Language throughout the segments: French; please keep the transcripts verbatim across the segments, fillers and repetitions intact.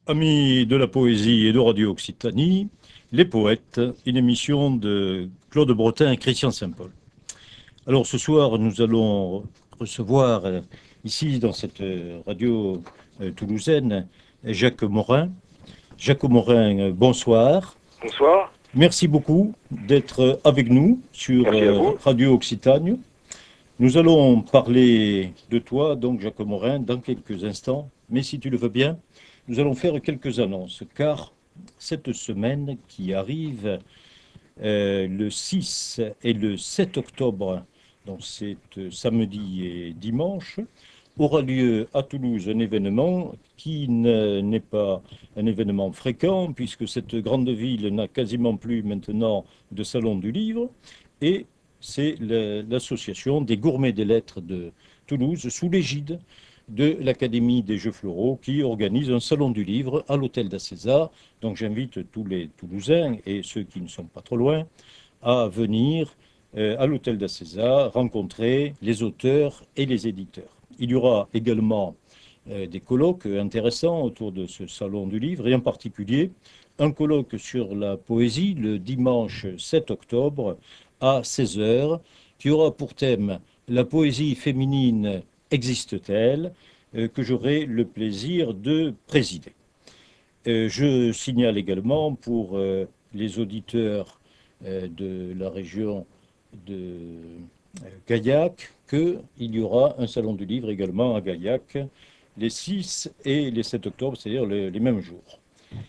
Amis de la poésie et de Radio Occitanie, Les Poètes, une émission de Claude Bretin et Christian Saint-Paul. Alors ce soir, nous allons recevoir euh, ici dans cette euh, radio euh, toulousaine Jacques Morin. Jacques Morin, euh, bonsoir. Bonsoir, Merci beaucoup d'être avec nous sur merci à euh, vous. Radio Occitanie. Nous allons parler de toi, donc Jacques Morin, dans quelques instants. Mais si tu le veux bien, nous allons faire quelques annonces, car cette semaine qui arrive, euh, le six et le sept octobre, donc c'est euh, samedi et dimanche, aura lieu à Toulouse un événement qui ne- n'est pas un événement fréquent, puisque cette grande ville n'a quasiment plus maintenant de salon du livre, et c'est le- l'association des gourmets des lettres de Toulouse, sous l'égide de l'Académie des Jeux Floraux, qui organise un salon du livre à l'hôtel d'Acézat. Donc j'invite tous les Toulousains et ceux qui ne sont pas trop loin à venir euh, à l'hôtel d'Acézat rencontrer les auteurs et les éditeurs. Il y aura également euh, des colloques intéressants autour de ce salon du livre, et en particulier un colloque sur la poésie le dimanche sept octobre à seize heures, qui aura pour thème La poésie féminine existe-t-elle, euh, que j'aurai le plaisir de présider. Euh, je signale également pour euh, les auditeurs euh, de la région de euh, Gaillac qu'il y aura un salon du livre également à Gaillac les six et les sept octobre, c'est-à-dire les, les mêmes jours.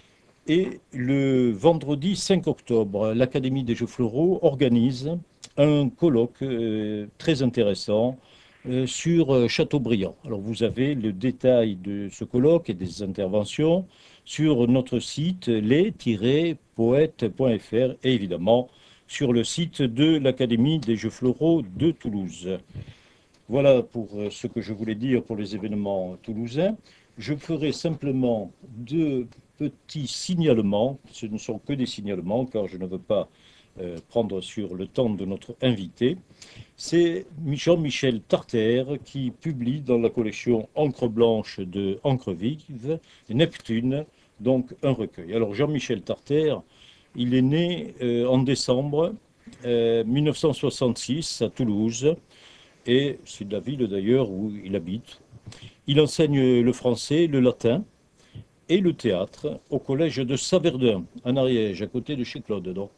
Et le vendredi cinq octobre, l'Académie des Jeux Floraux organise un colloque euh, très intéressant euh, sur euh, Chateaubriand. Alors vous avez le détail de ce colloque et des interventions sur notre site les tiret poètes point f r et évidemment sur le site de l'Académie des Jeux Floraux de Toulouse. Voilà pour euh, ce que je voulais dire pour les événements toulousains. Je ferai simplement deux petits signalements. Ce ne sont que des signalements car je ne veux pas euh, prendre sur le temps de notre invité. C'est Jean-Michel Tarter qui publie dans la collection Encre blanche de Encre vive, Neptune, donc un recueil. Alors Jean-Michel Tarter, il est né euh, en décembre euh, mille neuf cent soixante-six à Toulouse, et c'est la ville d'ailleurs où il habite. Il enseigne le français, le latin et le théâtre au collège de Saverdun, en Ariège, à côté de chez Claude donc.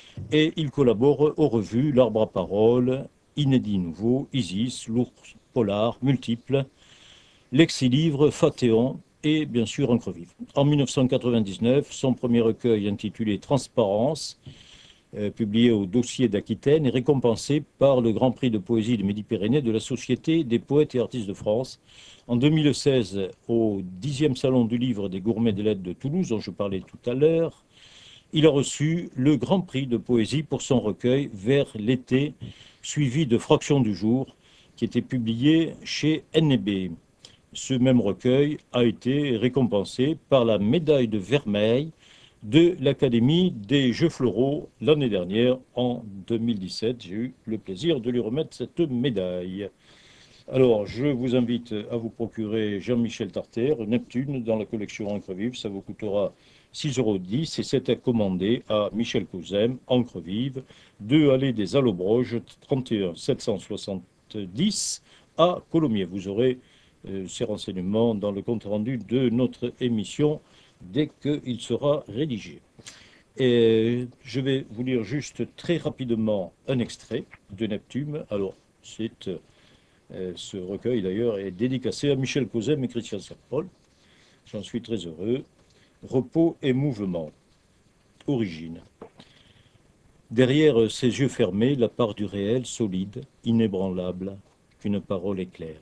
Et il collabore aux revues L'Arbre à Parole, Inédit Nouveau, Isis, L'Ours Polar, Multiples, Lexilivre, Fathéon et bien sûr Encre vive. En mille neuf cent quatre-vingt-dix-neuf, son premier recueil intitulé Transparence, euh, publié au Dossier d'Aquitaine, est récompensé par le Grand Prix de poésie de Midi-Pyrénées de la Société des poètes et artistes de France. En deux mille seize, au dixième Salon du livre des gourmets des lettres de Toulouse, dont je parlais tout à l'heure, il a reçu le Grand Prix de poésie pour son recueil Vers l'été, suivi de Fractions du jour, qui était publié chez N B. Ce même recueil a été récompensé par la médaille de vermeil de l'Académie des Jeux Floraux l'année dernière, en deux mille dix-sept. J'ai eu le plaisir de lui remettre cette médaille. Alors, je vous invite à vous procurer Jean-Michel Tarter, Neptune, dans la collection Encre vive. Ça vous coûtera six euros dix et c'est à commander à Michel Couzem, Encre vive, deux allées des Allobroges, trente et un sept cent soixante-dix à Colomiers. Vous aurez euh, ces renseignements dans le compte-rendu de notre émission dès qu'il sera rédigé. Et je vais vous lire juste très rapidement un extrait de Neptune. Alors, c'est euh, ce recueil, d'ailleurs, est dédicacé à Michel Couzem et Christian Saint-Paul. J'en suis très heureux. Repos et mouvement. Origine. Derrière ses yeux fermés, la part du réel, solide, inébranlable, qu'une parole éclaire.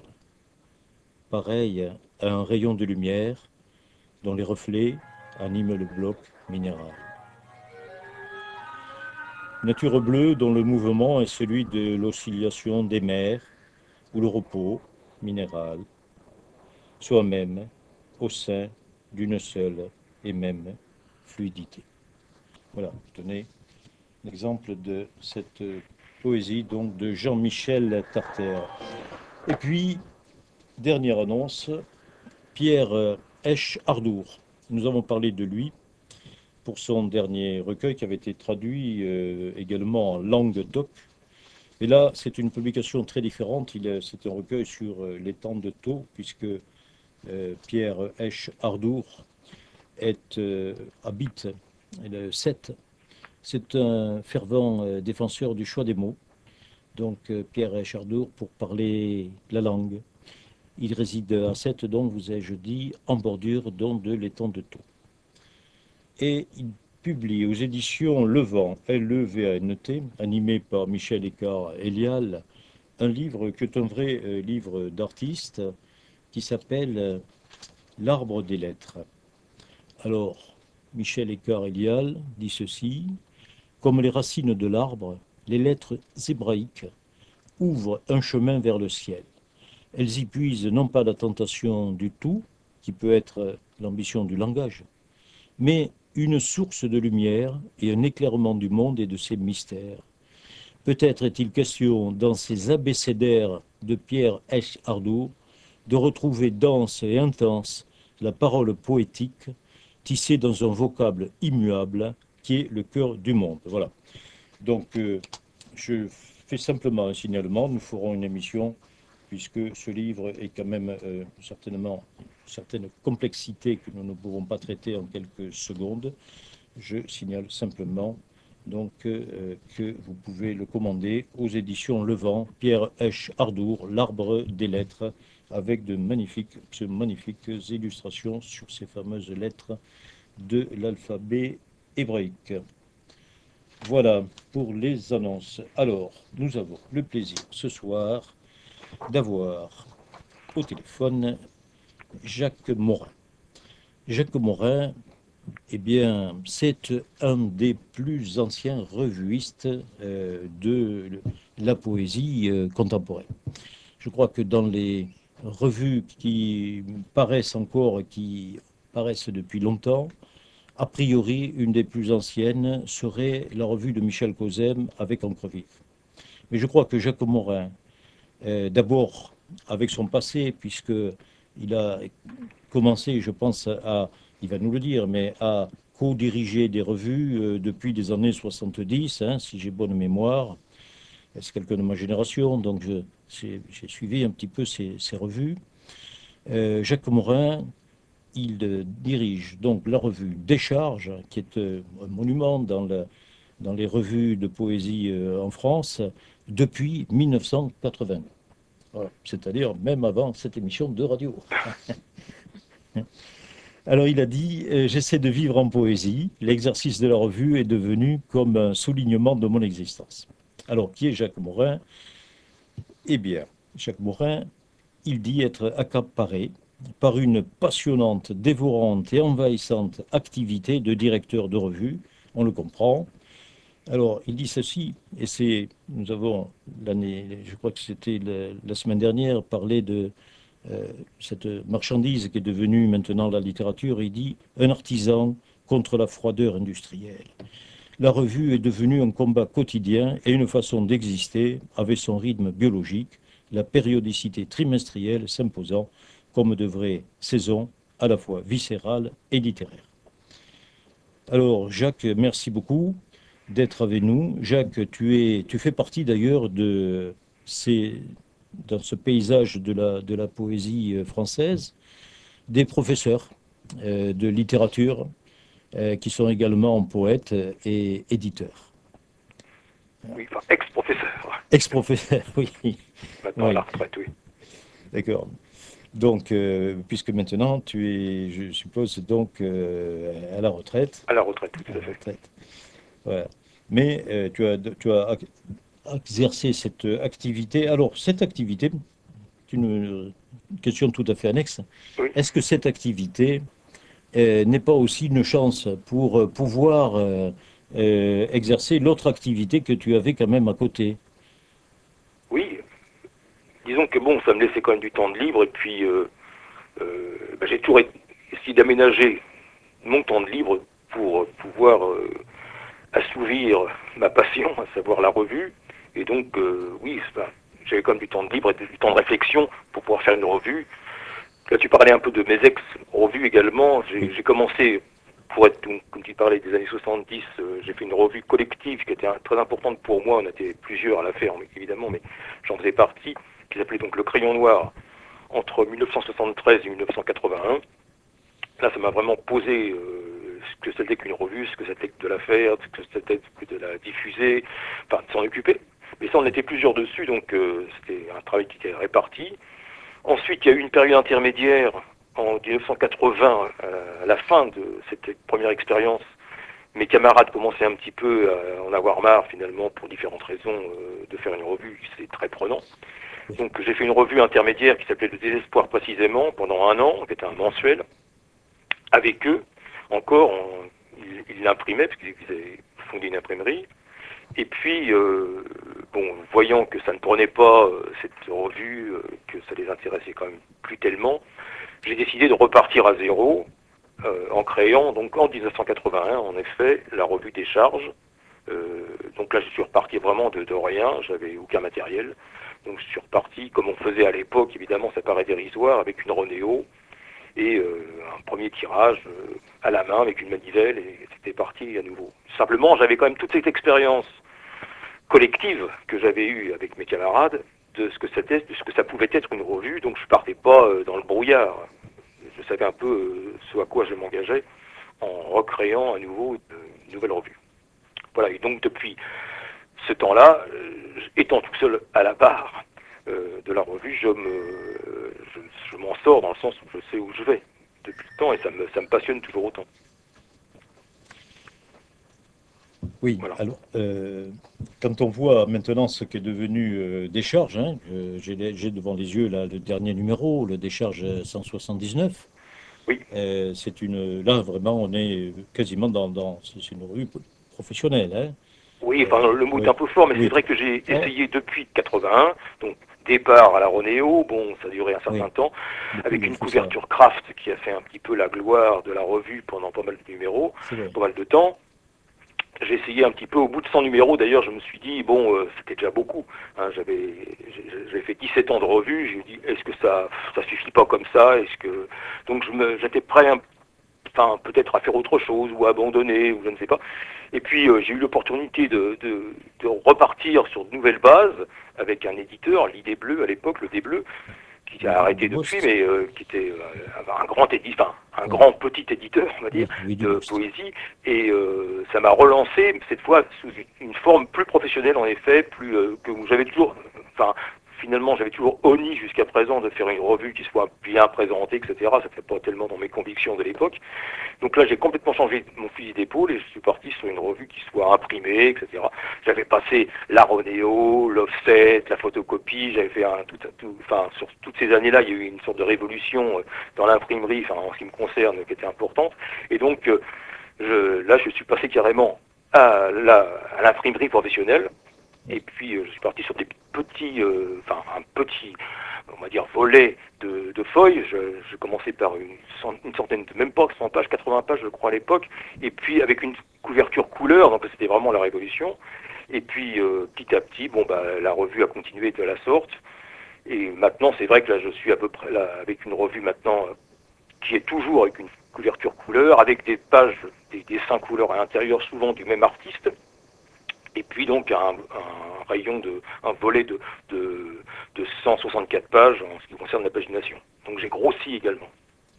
Pareil à un rayon de lumière dont les reflets animent le bloc minéral. Nature bleue dont le mouvement est celui de l'oscillation des mers, ou le repos minéral, soi-même au sein d'une seule et même fluidité. Voilà, tenez l'exemple de cette poésie donc de Jean-Michel Tarter. Et puis, dernière annonce, Pierre Esch Hardour nous avons parlé de lui pour son dernier recueil qui avait été traduit euh, également en langue d'oc. Et là, c'est une publication très différente. C'est un recueil sur euh, les temps de Thau, puisque euh, Pierre Esch Hardour est, euh, habite le Sète. C'est un fervent euh, défenseur du choix des mots. Donc euh, Pierre Esch Hardour pour parler la langue. Il réside à Sète, donc vous ai-je dit, en bordure donc, de l'étang de Thau. Et il publie aux éditions Le Vent, L E V A N T, animé par Michel Écart-Elial, un livre qui est un vrai euh, livre d'artiste qui s'appelle euh, L'arbre des lettres. Alors, Michel Écart-Elial dit ceci: comme les racines de l'arbre, les lettres hébraïques ouvrent un chemin vers le ciel. Elles y puisent non pas la tentation du tout, qui peut être l'ambition du langage, mais une source de lumière et un éclairement du monde et de ses mystères. Peut-être est-il question, dans ces abécédaires de Pierre Esch Hardour, de retrouver dense et intense la parole poétique, tissée dans un vocable immuable qui est le cœur du monde. Voilà. Donc, euh, je fais simplement un signalement. Nous ferons une émission, puisque ce livre est quand même euh, certainement une certaine complexité que nous ne pouvons pas traiter en quelques secondes. Je signale simplement donc euh, que vous pouvez le commander aux éditions Le Vent, Pierre Esch Hardour, L'arbre des lettres, avec de magnifiques, de magnifiques illustrations sur ces fameuses lettres de l'alphabet hébraïque. Voilà pour les annonces. Alors, nous avons le plaisir ce soir d'avoir au téléphone Jacques Morin. Jacques Morin, eh bien, c'est un des plus anciens revuistes euh, de la poésie euh, contemporaine. Je crois que dans les revues qui paraissent encore, qui paraissent depuis longtemps, a priori, une des plus anciennes serait la revue de Michel Causem avec Encre vive. Mais je crois que Jacques Morin, euh, d'abord avec son passé, puisqu'il a commencé, je pense, à, il va nous le dire, mais à co-diriger des revues euh, depuis les années soixante-dix, hein, si j'ai bonne mémoire. C'est quelqu'un de ma génération, donc j'ai suivi un petit peu ces, ces revues. Euh, Jacques Morin, il euh, dirige donc la revue Décharge, qui est euh, un monument dans, la, dans les revues de poésie euh, en France, depuis mille neuf cent quatre-vingt. Voilà. C'est-à-dire même avant cette émission de radio. Alors il a dit euh, « J'essaie de vivre en poésie. L'exercice de la revue est devenu comme un soulignement de mon existence. » Alors, qui est Jacques Morin? Eh bien, Jacques Morin, il dit être accaparé par une passionnante, dévorante et envahissante activité de directeur de revue. On le comprend. Alors, il dit ceci, et c'est, nous avons l'année, je crois que c'était la, la semaine dernière, parlé de euh, cette marchandise qui est devenue maintenant la littérature. Il dit un artisan contre la froideur industrielle. La revue est devenue un combat quotidien et une façon d'exister avec son rythme biologique, la périodicité trimestrielle s'imposant comme de vraies saisons à la fois viscérales et littéraires. Alors, Jacques, merci beaucoup d'être avec nous. Jacques, tu, es, tu fais partie d'ailleurs de ces, dans ce paysage de la, de la poésie française, des professeurs euh, de littérature euh, qui sont également poètes et éditeurs. Oui, enfin, ex-professeur. Ex-professeur, oui. Maintenant oui. à la retraite, oui. D'accord. Donc, euh, puisque maintenant tu es, je suppose, donc euh, à la retraite. À la retraite, oui, tout À à la fait. retraite. Voilà. Mais euh, tu as, tu as exercé cette activité. Alors, cette activité, c'est une question tout à fait annexe. Oui. Est-ce que cette activité euh, n'est pas aussi une chance pour euh, pouvoir euh, euh, exercer l'autre activité que tu avais quand même à côté? Oui. Disons que bon, ça me laissait quand même du temps de libre et puis euh, euh, ben, j'ai toujours essayé d'aménager mon temps de libre pour euh, pouvoir euh, assouvir ma passion, à savoir la revue. Et donc, euh, oui, ben, j'avais quand même du temps de libre et du temps de réflexion pour pouvoir faire une revue. Là, tu parlais un peu de mes ex-revues également. J'ai Oui. j'ai commencé, pour être, donc, comme tu parlais des années soixante-dix, euh, j'ai fait une revue collective qui était un- très importante pour moi. On était plusieurs à la faire, mais, évidemment, mais j'en faisais partie, qui s'appelait donc Le Crayon Noir, entre mille neuf cent soixante-treize et mille neuf cent quatre-vingt-un. Là, ça m'a vraiment posé euh, ce que c'était qu'une revue, ce que c'était que de la faire, ce que c'était que de la diffuser, enfin, de s'en occuper. Mais ça, on était plusieurs dessus, donc euh, c'était un travail qui était réparti. Ensuite, il y a eu une période intermédiaire en mille neuf cent quatre-vingts, euh, à la fin de cette première expérience. Mes camarades commençaient un petit peu à en avoir marre, finalement, pour différentes raisons, euh, de faire une revue, c'est très prenant. Oui. Donc j'ai fait une revue intermédiaire qui s'appelait Le Désespoir précisément, pendant un an, qui était un mensuel. Avec eux, encore, on, ils ils l'imprimaient, parce qu'ils avaient fondé une imprimerie. Et puis, euh, bon, voyant que ça ne prenait pas, euh, cette revue, euh, que ça les intéressait quand même plus tellement, j'ai décidé de repartir à zéro, euh, en créant, donc en mille neuf cent quatre-vingt-un, en effet, la revue des charges. Euh, donc là, je suis reparti vraiment de, de rien, j'avais aucun matériel. Donc je suis reparti, comme on faisait à l'époque, évidemment, ça paraît dérisoire, avec une Ronéo et euh, un premier tirage euh, à la main avec une manivelle, et c'était parti à nouveau. Simplement, j'avais quand même toute cette expérience collective que j'avais eue avec mes camarades de ce que c'était, de ce que ça pouvait être une revue, donc je partais pas euh, dans le brouillard. Je savais un peu euh, ce à quoi je m'engageais en recréant à nouveau une, une nouvelle revue. Voilà, et donc depuis ce temps-là, euh, étant tout seul à la barre euh, de la revue, je me, je, je m'en sors dans le sens où je sais où je vais depuis le temps, et ça me, ça me passionne toujours autant. Oui, Voilà. alors, euh, quand on voit maintenant ce qu'est devenu euh, Décharge, hein, euh, j'ai les- j'ai devant les yeux là, le dernier numéro, le Décharge cent soixante-dix-neuf, Oui, euh, c'est une, là vraiment on est quasiment dans, dans c'est c'est une revue professionnelle, hein. oui, enfin Euh, le mot est oui, un peu fort, mais c'est oui, vrai que j'ai oh, essayé depuis quatre-vingt-un, donc départ à la Ronéo, bon, ça a duré un certain oui, temps, beaucoup avec ont une fait ça, couverture Kraft qui a fait un petit peu la gloire de la revue pendant pas mal de numéros, c'est vrai. pas mal de temps. J'ai essayé un petit peu au bout de cent numéros, d'ailleurs je me suis dit, bon, euh, c'était déjà beaucoup, hein, j'avais j'ai- j'avais fait dix-sept ans de revue, j'ai dit, est-ce que ça ça suffit pas comme ça, est-ce que... Donc je me j'étais prêt, un- enfin peut-être à faire autre chose, ou à abandonner, ou je ne sais pas. Et puis euh, j'ai eu l'opportunité de, de, de repartir sur de nouvelles bases, avec un éditeur, l'Idée Bleue à l'époque, le Dé Bleu, qui a Oui, arrêté depuis, Dubost, mais euh, qui était euh, un grand éditeur, enfin, un oui, grand petit éditeur, on va dire, oui, oui, de Dubost. poésie, et euh, ça m'a relancé, cette fois sous une forme plus professionnelle, en effet, plus euh, que j'avais toujours, enfin, finalement, j'avais toujours honni jusqu'à présent de faire une revue qui soit bien présentée, et cetera. Ça ne fait pas tellement dans mes convictions de l'époque. Donc là, j'ai complètement changé mon fusil d'épaule et je suis parti sur une revue qui soit imprimée, et cetera. J'avais passé la Ronéo, l'offset, la photocopie, j'avais fait un tout, tout, enfin, sur toutes ces années-là, il y a eu une sorte de révolution euh, dans l'imprimerie, enfin, en ce qui me concerne, qui était importante. Et donc, euh, je, là, je suis passé carrément à la- à l'imprimerie professionnelle. Et Oui. puis, euh, je suis parti sur des petits, euh, enfin, un petit, on va dire, volet de, de feuilles. Je, je commençais par une, cent- une centaine, de, même pas cent pages, quatre-vingts pages, je crois, à l'époque. Et puis, avec une couverture couleur, donc c'était vraiment la révolution. Et puis, euh, petit à petit, bon, bah, la revue a continué de la sorte. Et maintenant, c'est vrai que là, je suis à peu près là, avec une revue maintenant, euh, qui est toujours avec une couverture couleur, avec des pages, des dessins couleurs à l'intérieur, souvent du même artiste. Et puis donc un, un rayon de, un volet de, de, de cent soixante-quatre pages en ce qui concerne la pagination. Donc j'ai grossi également.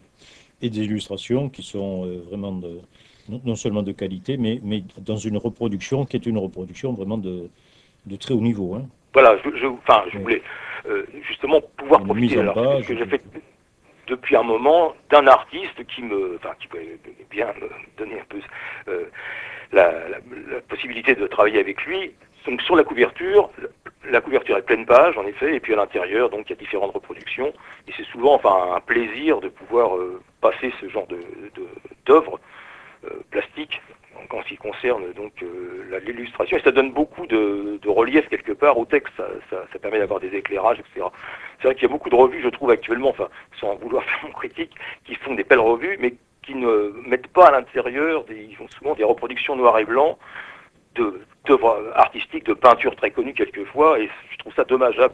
Et des illustrations qui sont euh, vraiment de, non non seulement de qualité, mais, mais dans une reproduction qui est une reproduction vraiment de, de très haut niveau, hein. Voilà, je, je, enfin, je Oui. voulais euh, justement pouvoir Une mise profiter. en Alors c'est ce page. que j'ai De- fait depuis un moment d'un artiste qui me, enfin, qui pouvait bien me donner un peu euh, la, la, la possibilité de travailler avec lui. Donc sur la couverture, la couverture est pleine page en effet, et puis à l'intérieur, donc il y a différentes reproductions, et c'est souvent enfin un plaisir de pouvoir euh, passer ce genre de de- d'œuvres euh, plastiques en ce qui concerne donc euh, la- l'illustration, et ça donne beaucoup de, de relief quelque part au texte, ça, ça, ça permet d'avoir des éclairages, et cetera. C'est vrai qu'il y a beaucoup de revues, je trouve actuellement, enfin sans vouloir faire mon critique, qui font des belles revues, mais qui ne mettent pas à l'intérieur, des, ils font souvent des reproductions noir et blanc de d'œuvres artistiques, de peintures très connues quelquefois, et je trouve ça dommageable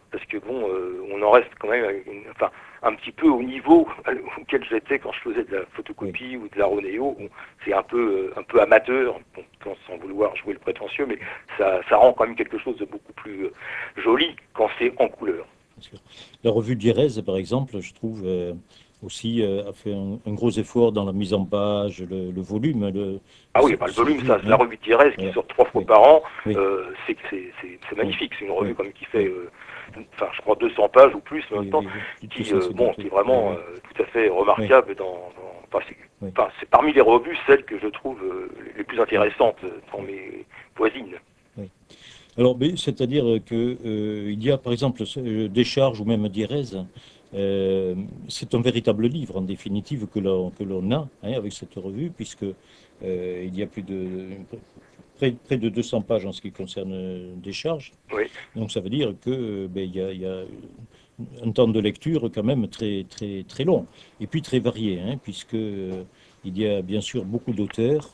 parce que bon, euh, on en reste quand même une, enfin, un petit peu au niveau auquel j'étais quand je faisais de la photocopie oui. ou de la Ronéo. Bon, c'est un peu, un peu amateur, bon, sans vouloir jouer le prétentieux, mais ça, ça rend quand même quelque chose de beaucoup plus euh, joli quand c'est en couleur. La revue d'Irez, par exemple, je trouve euh, aussi euh, a fait un, un gros effort dans la mise en page, le, le volume. Le, ah oui, bah, le volume, ça, hein, la revue d'Irez qui voilà. sort trois fois oui. par an, Oui. euh, c'est magnifique. C'est une revue oui. comme qui fait, euh, enfin, je crois deux cents pages ou plus oui, maintenant, oui, qui, euh, bon, qui est vraiment oui, oui. euh, tout à fait remarquable dans, dans enfin, c'est oui. enfin, parmi les revues celles que je trouve euh, les plus intéressantes dans mes voisines. Oui. Alors, c'est-à-dire que euh, il y a, par exemple, Décharge ou même Direz. Euh, c'est un véritable livre, en définitive, que l'on que l'on a hein, avec cette revue, puisque euh, il y a plus de près, près de deux cents pages en ce qui concerne euh, Décharge. Oui. Donc, ça veut dire que ben, il y a, il y a un temps de lecture quand même très très très long et puis très varié, hein, puisque euh, il y a bien sûr beaucoup d'auteurs.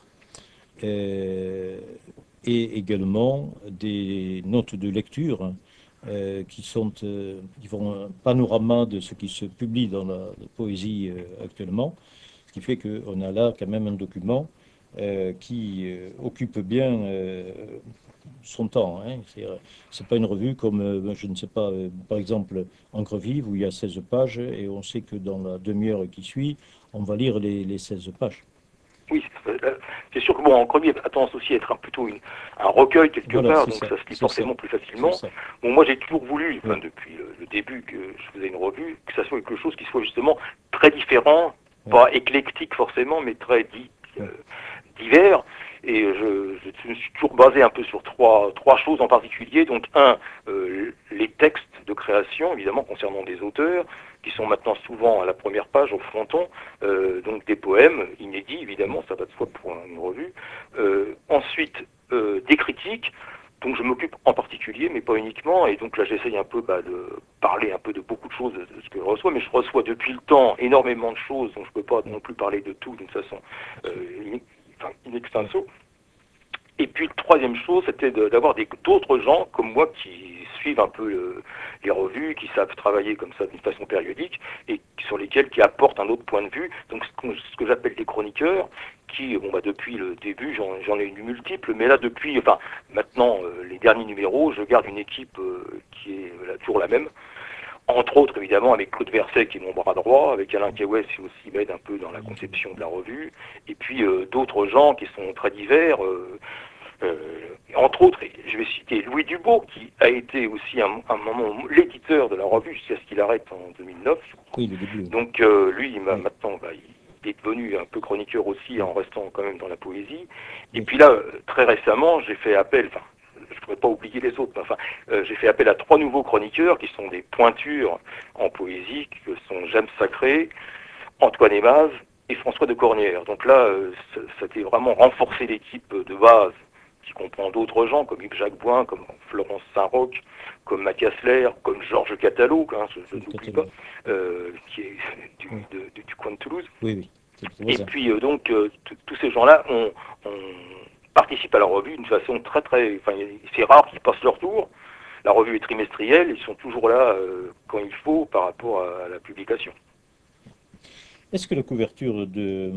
Euh, et également des notes de lecture euh, qui sont euh, qui font un panorama de ce qui se publie dans la, la poésie euh, actuellement, ce qui fait qu'on a là quand même un document euh, qui euh, occupe bien euh, son temps. Hein. C'est, c'est pas une revue comme, euh, je ne sais pas, euh, par exemple, Encre vive, où il y a seize pages, et on sait que dans la demi-heure qui suit, on va lire les, les seize pages. Oui, c'est sûr que bon, en premier, a tendance aussi à être un, plutôt une, un recueil quelque Voilà, part, c'est donc ça, ça se lit c'est ça, forcément plus c'est facilement. ça. Bon, moi j'ai toujours voulu, enfin Oui. depuis le, le début que je faisais une revue, que ça soit quelque chose qui soit justement très différent, Oui. pas éclectique forcément, mais très dit, euh, divers. Et je, je me suis toujours basé un peu sur trois, trois choses en particulier. Donc un, euh, les textes de création, évidemment concernant des auteurs, qui sont maintenant souvent à la première page, au fronton, euh, donc des poèmes inédits, évidemment, ça va de soi pour une revue. Euh, ensuite, euh, des critiques, dont je m'occupe en particulier, mais pas uniquement, et donc là j'essaye un peu bah, de parler un peu de beaucoup de choses de, de ce que je reçois, mais je reçois depuis le temps énormément de choses, donc je ne peux pas non plus parler de tout d'une façon euh, in, enfin, in extenso. Et puis, troisième chose, c'était d'avoir d'autres gens comme moi qui suivent un peu le, les revues, qui savent travailler comme ça d'une façon périodique et sur lesquels qui apportent un autre point de vue. Donc, ce que, ce que j'appelle des chroniqueurs, qui, bon, bah, depuis le début, j'en ai eu multiples, mais là, depuis, enfin, maintenant, euh, les derniers numéros, je garde une équipe euh, qui est là, toujours la même. Entre autres, évidemment, avec Claude Verset, qui est mon bras droit, avec Alain Kewes, qui aussi m'aide un peu dans la conception de la revue, et puis euh, d'autres gens qui sont très divers. Euh, euh, entre autres, je vais citer Louis Dubourg, qui a été aussi un, un moment l'éditeur de la revue jusqu'à ce qu'il arrête en deux mille neuf, je crois. Oui, le début. Donc euh, lui, il m'a oui. maintenant, bah, il est devenu un peu chroniqueur aussi en restant quand même dans la poésie. Et oui. puis là, très récemment, j'ai fait appel, enfin, je ne pourrais pas oublier les autres, mais enfin, euh, j'ai fait appel à trois nouveaux chroniqueurs qui sont des pointures en poésie, que sont James Sacré, Antoine Emaz et François de Cornières. Donc là, euh, ça, ça a vraiment renforcé l'équipe de base, qui comprend d'autres gens comme Yves-Jacques Boin, comme Florence Saint-Roch, comme Mathias Lair, comme Georges Catalo, hein, je, je ne l'oublie pas, euh, qui est du, oui. de, de, du coin de Toulouse. Oui, oui. Et puis euh, donc euh, tous ces gens-là on, on participent à la revue d'une façon très très, enfin c'est rare qu'ils passent leur tour. La revue est trimestrielle, ils sont toujours là euh, quand il faut par rapport à, à la publication. Est-ce que la couverture de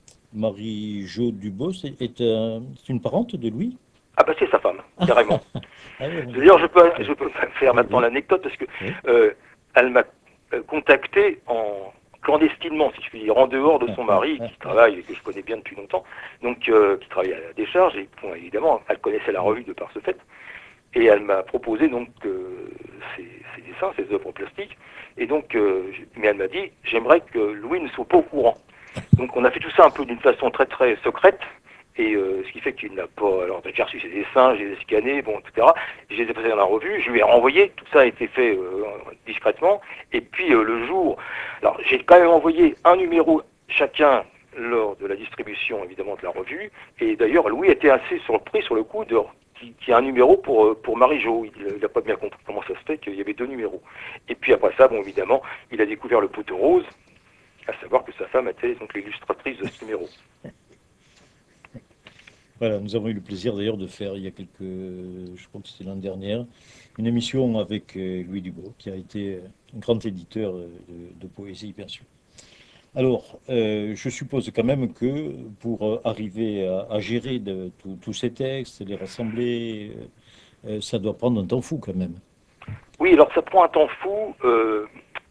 Marie-Jo Dubos est, est, euh, est une parente de Louis? Ah bah c'est sa femme, carrément. Ah oui, D'ailleurs je peux, oui. je peux faire Oui, maintenant oui. l'anecdote parce que Oui. euh, elle m'a contacté en clandestinement, si je puis dire, en dehors de son mari, qui travaille et que je connais bien depuis longtemps, donc euh, qui travaille à la décharge, et bon, évidemment, elle connaissait la revue de par ce fait, et elle m'a proposé donc euh, ses, ses dessins, ses œuvres plastiques, et donc, euh, mais elle m'a dit, j'aimerais que Louis ne soit pas au courant. Donc on a fait tout ça un peu d'une façon très très secrète, et euh, ce qui fait qu'il n'a pas... Alors j'ai reçu ses dessins, j'ai les ai scannés, bon, et cetera. Je les ai passés dans la revue, je lui ai renvoyé, tout ça a été fait euh, discrètement. Et puis euh, le jour... Alors j'ai quand même envoyé un numéro chacun lors de la distribution, évidemment, de la revue. Et d'ailleurs, Louis était assez surpris sur le coup de qu'il y a un numéro pour, pour Marie-Jo. Il n'a pas bien compris comment ça se fait qu'il y avait deux numéros. Et puis après ça, bon, évidemment, il a découvert le poteau rose, à savoir que sa femme était donc l'illustratrice de ce numéro. Voilà, nous avons eu le plaisir d'ailleurs de faire il y a quelques, je crois que c'était l'année dernière, une émission avec euh, Louis Dubos, qui a été euh, un grand éditeur euh, de, de poésie, bien sûr. Alors, euh, je suppose quand même que pour euh, arriver à, à gérer de- tous tous ces textes, les rassembler, euh, euh, ça doit prendre un temps fou quand même. Oui, alors ça prend un temps fou. Euh,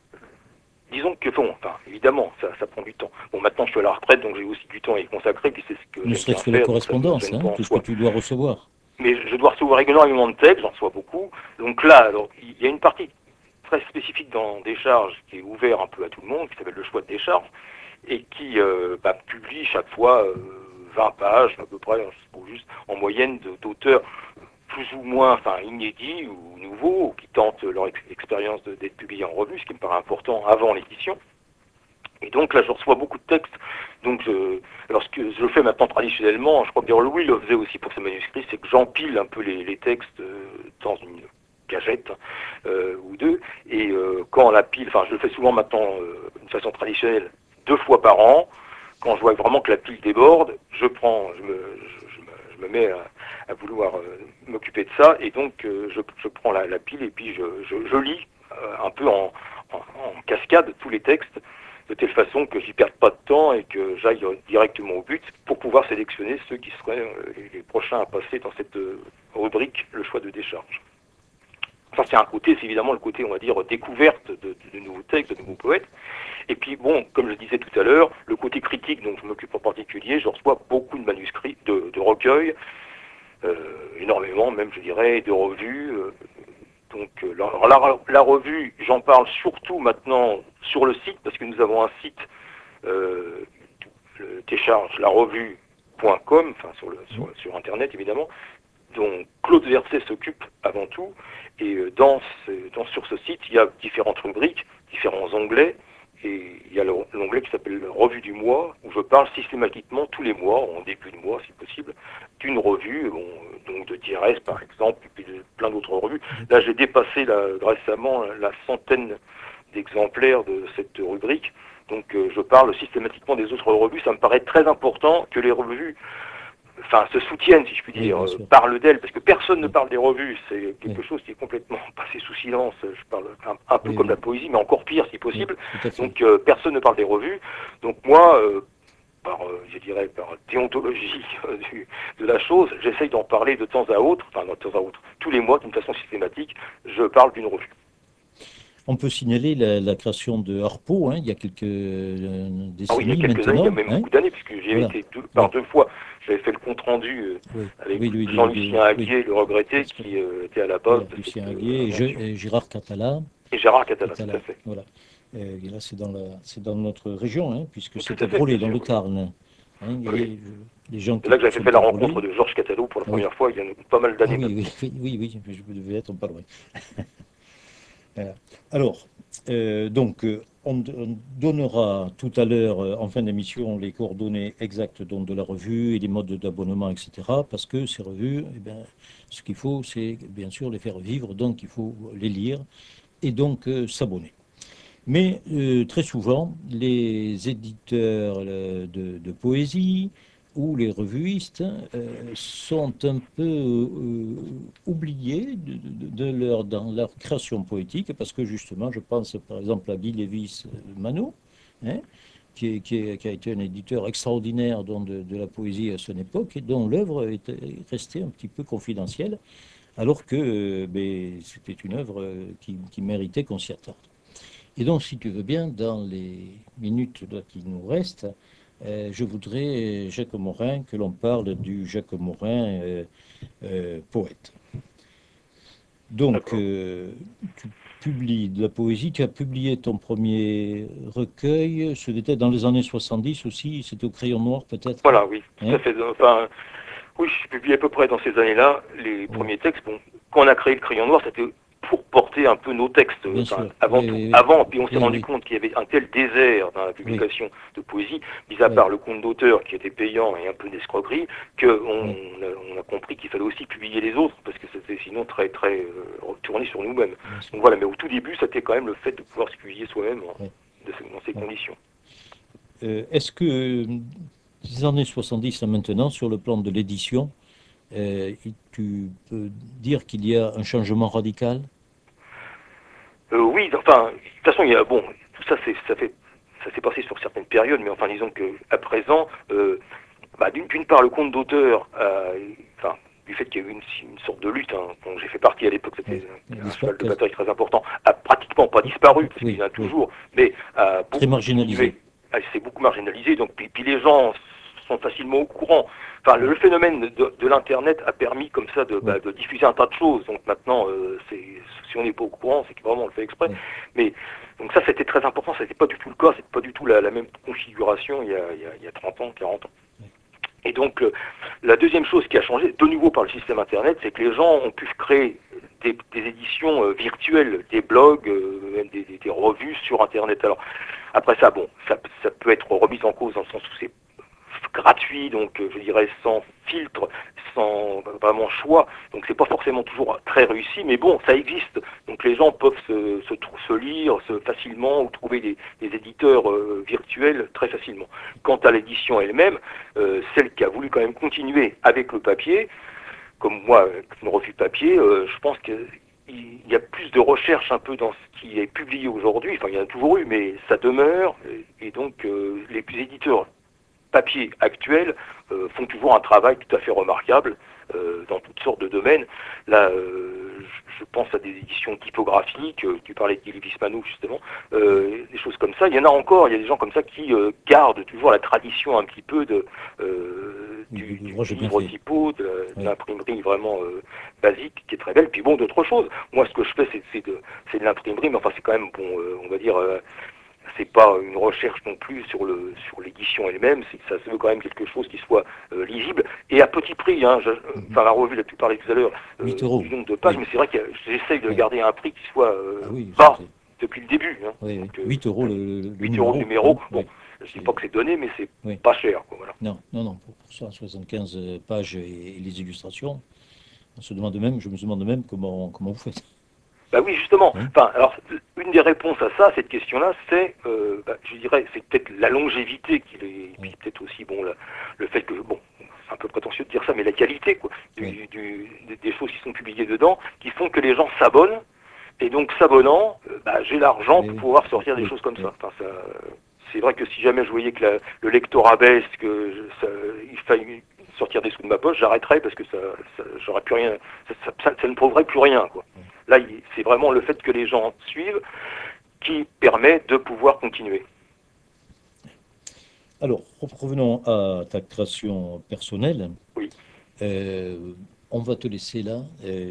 disons que bon, enfin, évidemment, ça, ça prend du temps. Bon, maintenant je suis à la retraite, donc j'ai aussi du temps à y consacrer, puis c'est ce que Ne j'aime bien serait-ce que la faire, donc ça me correspondance, gêne hein, pas en tout ce que soi. tu dois recevoir. Mais je dois recevoir régulièrement de textes, j'en reçois beaucoup. Donc là, alors, il y a une partie très spécifique dans Décharge qui est ouverte un peu à tout le monde, qui s'appelle le choix de décharge, et qui euh, bah, publie chaque fois euh, vingt pages à peu près, je suppose juste en moyenne de- d'auteurs plus ou moins enfin, inédits ou nouveaux, ou qui tentent leur ex- expérience de- d'être publiés en revue, ce qui me paraît important avant l'édition. Et donc là, je reçois beaucoup de textes. Donc, je, alors ce que je fais maintenant traditionnellement, je crois que Louis le faisait aussi pour ses manuscrits, c'est que j'empile un peu les, les textes euh, dans une cagette euh, ou deux. Et euh, quand on la pile, enfin, je le fais souvent maintenant euh, d'une façon traditionnelle, deux fois par an. Quand je vois vraiment que la pile déborde, je prends, je me, je, je me, je me mets à, à vouloir euh, m'occuper de ça. Et donc, euh, je, je prends la, la pile et puis je, je, je lis euh, un peu en, en, en cascade tous les textes de telle façon que j'y perde pas de temps et que j'aille directement au but pour pouvoir sélectionner ceux qui seraient euh, les prochains à passer dans cette euh, rubrique, le choix de décharge. Ça, c'est un côté, c'est évidemment le côté, on va dire, découverte de, de, de nouveaux textes, de nouveaux poètes. Et puis, bon, comme je disais tout à l'heure, le côté critique dont je m'occupe en particulier, je reçois beaucoup de manuscrits, de, de recueils, euh, énormément même, je dirais, de revues. Euh, donc, euh, la, la, la revue, j'en parle surtout maintenant sur le site, parce que nous avons un site euh, télécharge la revue point com, enfin sur, le, sur, sur internet évidemment, dont Claude Verset s'occupe avant tout. Et euh, dans ce, dans, sur ce site, il y a différentes rubriques, différents onglets. Et il y a l'onglet qui s'appelle Revue du mois, où je parle systématiquement tous les mois, en début de mois si possible, d'une revue, bon, donc de Thierès par exemple, et puis de plein d'autres revues. Là, j'ai dépassé là, récemment la centaine d'exemplaires de cette rubrique. Donc euh, je parle systématiquement des autres revues. Ça me paraît très important que les revues enfin, se soutiennent, si je puis Oui, dire, bien euh, sûr. parlent d'elles, parce que personne ne Oui, parle des revues. C'est oui, quelque chose qui est complètement passé sous silence. Je parle un, un peu oui, comme la oui, poésie, mais encore pire si oui, possible. tout à fait. Donc euh, personne ne parle des revues. Donc moi, euh, par, euh, je dirais, par déontologie euh, du, de la chose, j'essaye d'en parler de temps à autre, enfin de temps à autre, tous les mois, d'une façon systématique, je parle d'une revue. On peut signaler la, la création de Harpo, hein, il y a quelques euh, Ah oui, il y a décennies quelques années, il y a maintenant. même Hein, beaucoup d'années, puisque j'y avais voilà. été deux, par Oui, deux fois. J'avais fait le compte-rendu euh, oui, avec oui, oui, de, de- Jean-Lucien oui, Aguier, le regretté, parce que- qui euh, était à la base voilà, de Lucien cette euh, Aguier et, je- invention. et Gérard Catala, Et Gérard Catala, tout à Catala, fait. voilà. Euh, et là, c'est dans la, c'est dans notre région, hein, puisque Tout c'est à à fait, bien Groslay, dans sûr, le oui. Tarn. Hein, Oui, oui. et je- les gens C'est qui là que j'avais sont fait la à rencontre Groslay, de Georges Catalot pour la ah oui, première fois, il y a pas mal ah d'années oui, maintenant. oui, oui, oui, oui, je devais être pas loin. Voilà. Alors, euh, donc, euh, on, on donnera tout à l'heure, euh, en fin d'émission, les coordonnées exactes donc, de la revue et les modes d'abonnement, et cetera. Parce que ces revues, eh bien, ce qu'il faut, c'est bien sûr les faire vivre, donc il faut les lire et donc euh, s'abonner. Mais euh, très souvent, les éditeurs euh, de, de poésie ou les revuistes euh, sont un peu euh, oubliés de, de- de leur, dans leur création poétique, parce que justement, je pense par exemple à Guy Lévis Manot, hein, qui, est- qui est- qui a été un éditeur extraordinaire dont de, de la poésie à son époque, et dont l'œuvre est restée un petit peu confidentielle, alors que euh, ben, c'était une œuvre euh, qui, qui méritait qu'on s'y attarde. Et donc, si tu veux bien, dans les minutes là, qui nous restent, euh, je voudrais, Jacques Morin, que l'on parle du Jacques Morin euh, euh, poète. Donc, D'accord. euh, tu publies de la poésie, tu as publié ton premier recueil, c'était dans les années soixante-dix aussi, c'était au crayon noir peut-être, Voilà, oui, tout hein? à fait. Enfin, oui, j'ai publié à peu près dans ces années-là les Oui, premiers textes. Bon, quand on a créé le Crayon Noir, c'était pour porter un peu nos textes, bien enfin, sûr, avant oui, tout. oui, oui, Avant, puis on s'est oui, rendu oui, compte qu'il y avait un tel désert dans la oui, publication de poésie, mis à oui, part le compte d'auteur qui était payant et un peu d'escroquerie, qu'on oui, a, on a compris qu'il fallait aussi publier les autres, parce que c'était sinon très, très euh, tourné sur nous-mêmes. bien sûr, Donc voilà, mais au tout début, c'était quand même le fait de pouvoir se publier soi-même oui, dans ces oui. conditions. Euh, est-ce que des années soixante-dix à maintenant, sur le plan de l'édition, euh, tu peux dire qu'il y a un changement radical? Euh, oui, enfin, de toute façon, il y a, bon, tout ça, c'est, ça fait, ça s'est passé sur certaines périodes, mais enfin, disons que à présent, euh, bah, d'une, d'une part, le compte d'auteur, euh, enfin, du fait qu'il y a eu une, une sorte de lutte, hein, dont j'ai fait partie à l'époque, c'était Oui. un Dispa- cheval de bataille très important, a pratiquement pas disparu, parce qu'il y Oui, en a oui. toujours, mais a Très beaucoup marginalisé. diminué. Ah, c'est beaucoup marginalisé, donc puis, puis les gens sont facilement au courant. Enfin, le, Oui, le phénomène de, de l'internet a permis comme ça de, oui, bah, de diffuser un tas de choses. Donc maintenant, euh, c'est, si on n'est pas au courant, c'est que vraiment on le fait exprès. oui. Mais donc ça, c'était très important. Ça n'était pas du tout le cas. C'était pas du tout la, la même configuration il y, a, il, y a, il y a trente ans, quarante ans. Oui. Et donc, euh, la deuxième chose qui a changé, de nouveau par le système Internet, c'est que les gens ont pu créer des, des éditions euh, virtuelles, des blogs, euh, même des, des, des revues sur Internet. Alors, après ça, bon, ça, ça peut être remis en cause dans le sens où c'est gratuit, donc euh, je dirais sans filtre, sans vraiment choix. Donc c'est pas forcément toujours très réussi, mais bon, ça existe. Donc les gens peuvent se, se, se lire se facilement ou trouver des, des éditeurs euh, virtuels très facilement. Quant à l'édition elle-même, euh, celle qui a voulu quand même continuer avec le papier, comme moi, avec une revue papier, euh, je pense que il y a plus de recherche un peu dans ce qui est publié aujourd'hui, enfin il y en a toujours eu, mais ça demeure, et donc euh, les éditeurs papier actuels euh, font toujours un travail tout à fait remarquable euh, dans toutes sortes de domaines. Là, euh, je, je pense à des éditions typographiques, euh, tu parlais de Guy Vismano justement, Oui. euh, des choses comme ça. Il y en a encore, il y a des gens comme ça qui euh, gardent toujours la tradition un petit peu de, euh, Oui, de du, du l'ouvrage bien livre fait. typo, de, de Oui. l'imprimerie vraiment euh, basique, qui est très belle. Puis bon, d'autres choses. Moi, ce que je fais, c'est, c'est de, c'est de l'imprimerie, mais enfin, c'est quand même, bon, euh, on va dire, euh, c'est pas une recherche non plus sur le sur l'édition elle-même, c'est que ça se veut quand même quelque chose qui soit euh, lisible et à petit prix. Hein, je, Mhm. enfin la revue, là tu parlais tout à l'heure huit euh, du euros. nombre de pages, Oui. mais c'est vrai que j'essaye de Oui. garder un prix qui soit Ah euh, oui, ça, bas c'est. depuis le début. Hein. Oui, oui. Donc euh, huit euros le, le- le huit euros le numéro. numéro. Hein. Bon, Oui. je dis C'est. pas que c'est donné, mais c'est Oui. pas cher. Quoi, voilà. Non, non, non. Pour, pour cent soixante-quinze pages et, et les illustrations, on se demande même, je me demande même comment, comment vous faites. Bah oui, justement. Hein. Enfin, alors, une des réponses à ça, à cette question-là, c'est, euh, bah, je dirais, c'est peut-être la longévité qui est, puis Oui. peut-être aussi, bon, la- le fait que, bon, c'est un peu prétentieux de dire ça, mais la qualité, quoi, Oui. du, du, des des choses qui sont publiées dedans, qui font que les gens s'abonnent, et donc s'abonnant, euh, bah, j'ai l'argent Oui, pour oui. pouvoir Oui, sortir des oui, choses comme ça. oui. Enfin, ça, c'est vrai que si jamais je voyais que la- le lectorat baisse, que je- ça, il faille sortir des sous de ma poche, j'arrêterais parce que ça, ça j'aurais plus rien, ça, ça, ça- ça ne prouverait plus rien, quoi. Oui. Là, il- c'est vraiment le fait que les gens suivent qui permet de pouvoir continuer. Alors, revenons à ta création personnelle. Oui. Euh, on va te laisser là euh,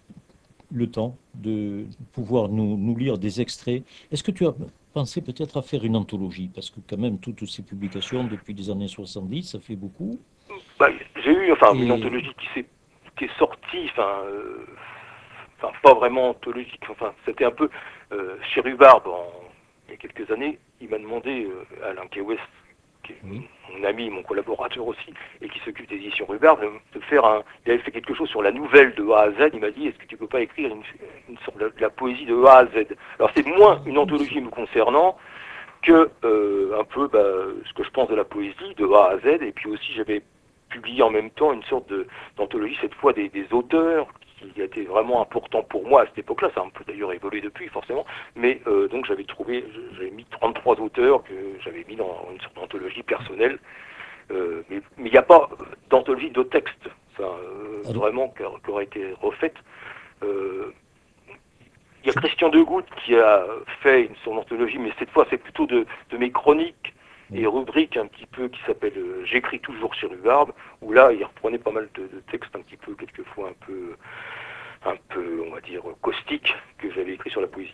le temps de pouvoir nous, nous lire des extraits. Est-ce que tu as pensé peut-être à faire une anthologie? Parce que quand même, toutes ces publications depuis les années soixante-dix, ça fait beaucoup. Bah, j'ai eu enfin une Et anthologie qui s'est qui est sortie, enfin, euh, enfin pas vraiment anthologique, enfin c'était un peu euh, chez Rhubarbe en, il y a quelques années, il m'a demandé euh, Alain Kewes, qui est oui, mon ami, mon collaborateur aussi, et qui s'occupe des éditions Rhubarbe, de faire un, il avait fait quelque chose sur la nouvelle de A à Z. Il m'a dit est-ce que tu peux pas écrire une, une sorte de, de la poésie de A à Z. Alors c'est moins une ah, anthologie c'est- me concernant que euh, un peu bah, ce que je pense de la poésie de A à Z, et puis aussi j'avais publié en même temps une sorte de d'anthologie, cette fois des, des auteurs qui a été vraiment important pour moi à cette époque-là. Ça a un peu d'ailleurs évolué depuis forcément, mais euh, donc j'avais trouvé, j'avais mis trente-trois auteurs que j'avais mis dans une sorte d'anthologie personnelle, euh, mais il n'y a pas d'anthologie de texte, ça euh, alors, vraiment qui, qui aurait été refaite. Euh, il y a je- Christian Degout qui a fait une, son anthologie, mais cette fois c'est plutôt de, de mes chroniques et oui. rubriques un petit peu qui s'appelle euh, J'écris toujours sur Rhubarbe, où là il reprenait pas mal de, de textes un petit peu, quelquefois un peu, un peu, on va dire, caustiques que j'avais écrit sur la poésie.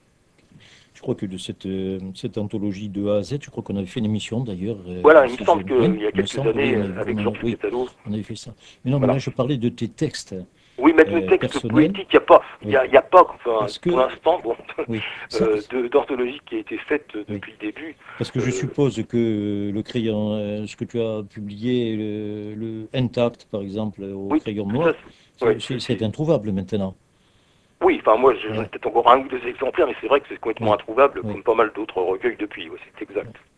Je crois que de cette, euh, cette anthologie de A à Z, je crois qu'on avait fait une émission d'ailleurs, euh, Voilà, il me si semble j'ai- oui, qu'il y a il me quelques semble, oui, années, on euh, avait, avec on en a- Jean-Philippe oui, Catalot, on avait fait ça. Mais non, mais là, voilà. je parlais de tes textes Oui, mais le euh, texte personnels, poétique, il n'y a pas, il y oui, a, il y a pas, enfin, parce pour que, l'instant, bon, oui, ça, euh, de- d'anthologie qui a été faite oui. depuis le début. Parce que je Euh, suppose que le crayon, euh, ce que tu as publié, le, le Intact, par exemple, au oui, crayon ça, noir, c'est- oui, c'est c'est- c'est, c'est c'est- introuvable maintenant. oui, enfin moi j'en ai Ouais, peut-être encore un ou deux exemplaires, mais c'est vrai que c'est complètement oui, introuvable, oui. comme pas mal d'autres recueils depuis, ouais, c'est exact.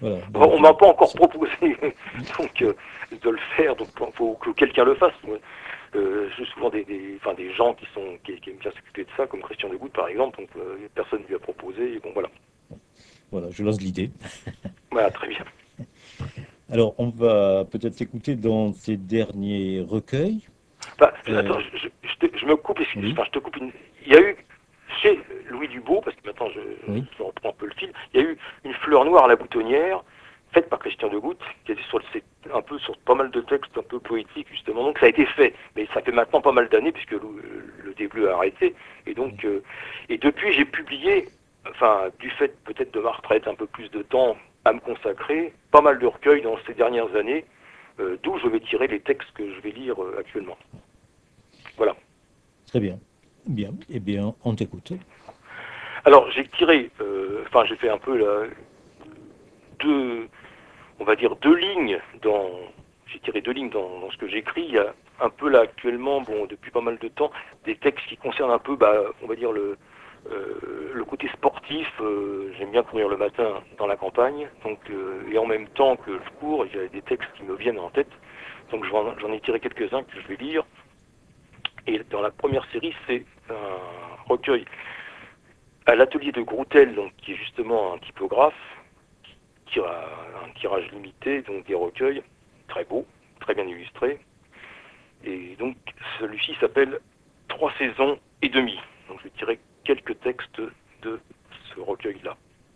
Voilà. Enfin, Donc, on m'a pas encore proposé donc euh, de le faire, donc il faut que quelqu'un le fasse. Moi, euh, j'ai souvent des, des, enfin, des gens qui sont qui, qui aiment bien s'occuper de ça, comme Christian Degout par exemple, donc euh, personne ne lui a proposé, et bon voilà. voilà, je lance l'idée. Voilà, très bien. Alors, on va peut-être t'écouter dans tes derniers recueils. Bah, attends, Euh, je, je, je te, je me coupe, excuse, oui, enfin, je te coupe une... Il y a eu, chez Louis Dubourg, parce que maintenant je, oui, je reprends un peu le fil, il y a eu une fleur noire à la boutonnière, faite par Christian Degout, qui était sur le, c'est un peu sur pas mal de textes un peu poétiques, justement. Donc ça a été fait, mais ça fait maintenant pas mal d'années, puisque le, le début a arrêté. Et donc, euh, et depuis, j'ai publié, enfin, du fait peut-être de ma retraite, un peu plus de temps à me consacrer, pas mal de recueils dans ces dernières années, euh, d'où je vais tirer les textes que je vais lire euh, actuellement. Voilà. très bien. Bien, eh bien, on t'écoute. Alors j'ai tiré, euh, enfin j'ai fait un peu la, deux, on va dire deux lignes dans, j'ai tiré deux lignes dans, dans ce que j'écris. Il y a un peu là actuellement, bon depuis pas mal de temps, des textes qui concernent un peu, bah, on va dire le, euh, le côté sportif. Euh, j'aime bien courir le matin dans la campagne, donc euh, et en même temps que je cours, il y a des textes qui me viennent en tête. Donc j'en, j'en ai tiré quelques-uns que je vais lire. Et dans la première série, c'est un recueil à l'atelier de Groutel, donc, qui est justement un typographe, qui a un tirage limité, donc des recueils très beaux, très bien illustrés. Et donc celui-ci s'appelle Trois saisons et demie. Donc je vais tirer quelques textes de ce recueil-là.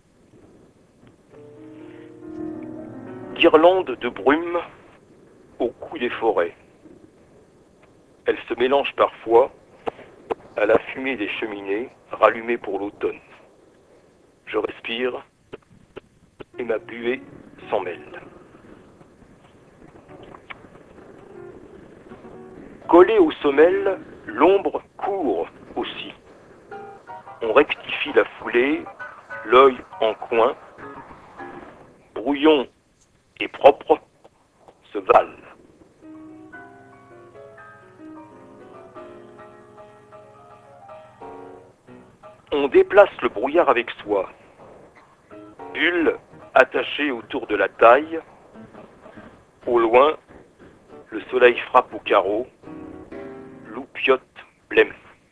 Guirlande de brume au cou des forêts. Elle se mélange parfois à la fumée des cheminées rallumées pour l'automne. Je respire et ma buée s'en mêle. Collée aux semelles, l'ombre court aussi. On rectifie la foulée, l'œil en coin. Brouillon et propre se valent. On déplace le brouillard avec soi. Bulle attachée autour de la taille. Au loin, le soleil frappe au carreau. Loupiote blême.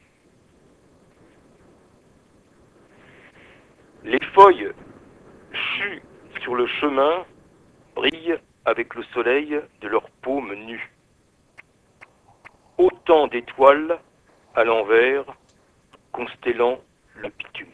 Les feuilles chues sur le chemin brillent avec le soleil de leurs paumes nues. Autant d'étoiles à l'envers, constellant le bitume.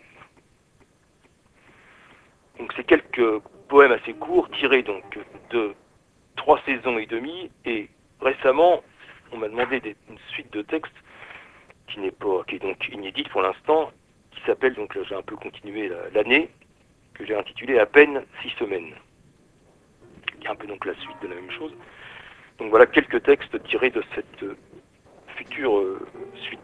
Donc c'est quelques poèmes assez courts tirés donc de Trois saisons et demie, et récemment on m'a demandé des, une suite de textes qui n'est pas, qui est donc inédite pour l'instant, qui s'appelle, donc j'ai un peu continué l'année, que j'ai intitulé À peine six semaines, qui est un peu donc la suite de la même chose. Donc voilà quelques textes tirés de cette euh, future euh, suite.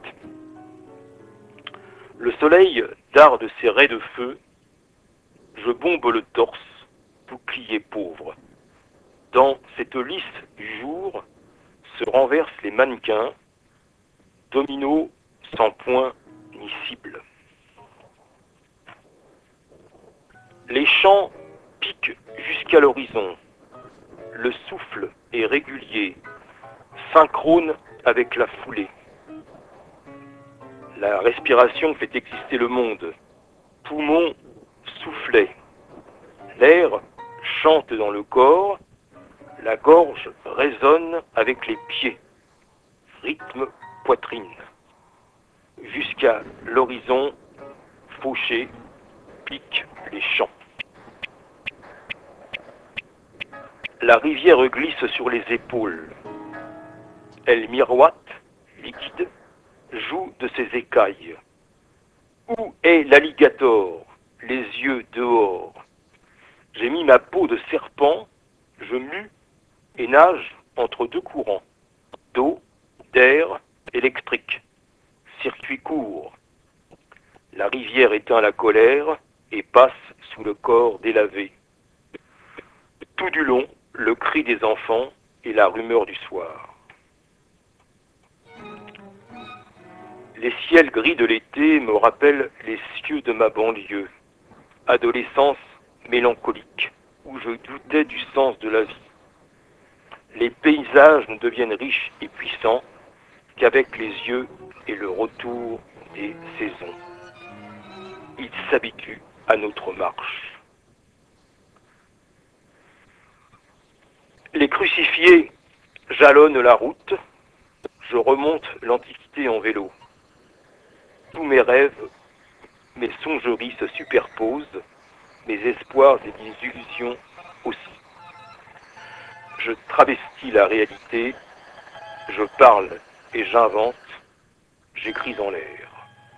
Le soleil darde ses raies de feu, je bombe le torse, bouclier pauvre. Dans cette lisse du jour se renversent les mannequins, dominos sans point ni cible. Les chants piquent jusqu'à l'horizon. Le souffle est régulier, synchrone avec la foulée. La respiration fait exister le monde. Poumons soufflés. L'air chante dans le corps. La gorge résonne avec les pieds. Rythme poitrine. Jusqu'à l'horizon, fauché, pique les champs. La rivière glisse sur les épaules. Elle miroite, liquide, joue de ses écailles. Où est l'alligator, les yeux dehors? J'ai mis ma peau de serpent, je mue et nage entre deux courants, d'eau, d'air, électrique. Circuit court. La rivière éteint la colère et passe sous le corps délavé. Tout du long, le cri des enfants et la rumeur du soir. Les ciels gris de l'été me rappellent les cieux de ma banlieue, adolescence mélancolique, où je doutais du sens de la vie. Les paysages ne deviennent riches et puissants qu'avec les yeux et le retour des saisons. Ils s'habituent à notre marche. Les crucifiés jalonnent la route, je remonte l'Antiquité en vélo. Tous mes rêves, mes songeries se superposent, mes espoirs et mes illusions aussi. Je travestis la réalité, je parle et j'invente, j'écris en l'air.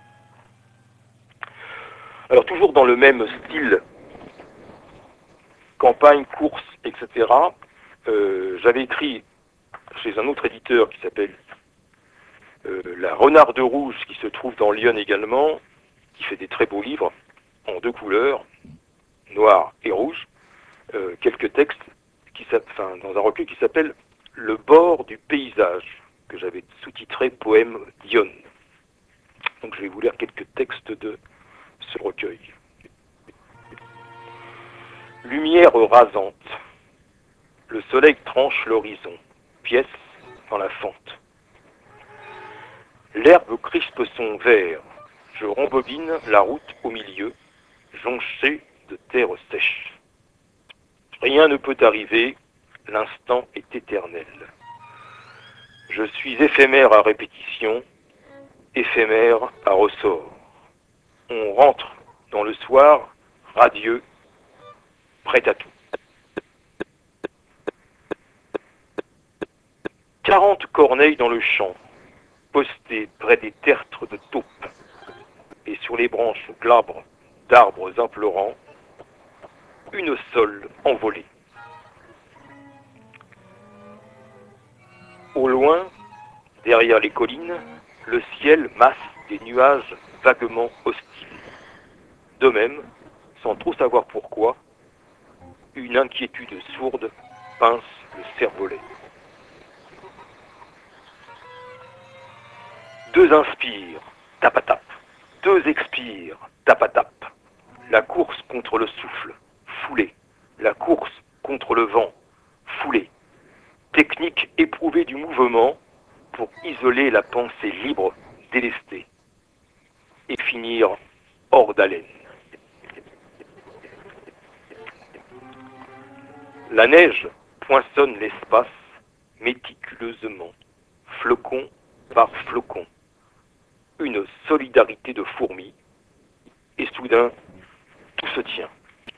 Alors toujours dans le même style, campagne, course, et cetera, euh, j'avais écrit chez un autre éditeur qui s'appelle euh, La Renarde Rouge, qui se trouve dans Lyon également, qui fait des très beaux livres en deux couleurs, noir et rouge, euh, quelques textes qui enfin, dans un recueil qui s'appelle Le bord du paysage, que j'avais sous-titré Poème d'Ion. Donc je vais vous lire quelques textes de ce recueil. Lumière rasante. Le soleil tranche l'horizon, pièce dans la fente. L'herbe crispe son vert. Je rembobine la route au milieu, jonchée de terre sèche. Rien ne peut arriver, l'instant est éternel. Je suis éphémère à répétition, éphémère à ressort. On rentre dans le soir, radieux, prêt à tout. Quarante corneilles dans le champ, postées près des tertres de taupes, et sur les branches glabres d'arbres implorants, une sole envolée. Au loin, derrière les collines, le ciel masse des nuages vaguement hostiles. De même, sans trop savoir pourquoi, une inquiétude sourde pince le cervelet. Deux inspirent, tap-à-tap. Deux expirent, tap-à-tap. La course contre le souffle, foulée. La course contre le vent, foulée. Technique éprouvée du mouvement pour isoler la pensée libre, délestée. Et finir hors d'haleine. La neige poinçonne l'espace méticuleusement, flocon par flocon. Une solidarité de fourmis, et soudain, tout se tient.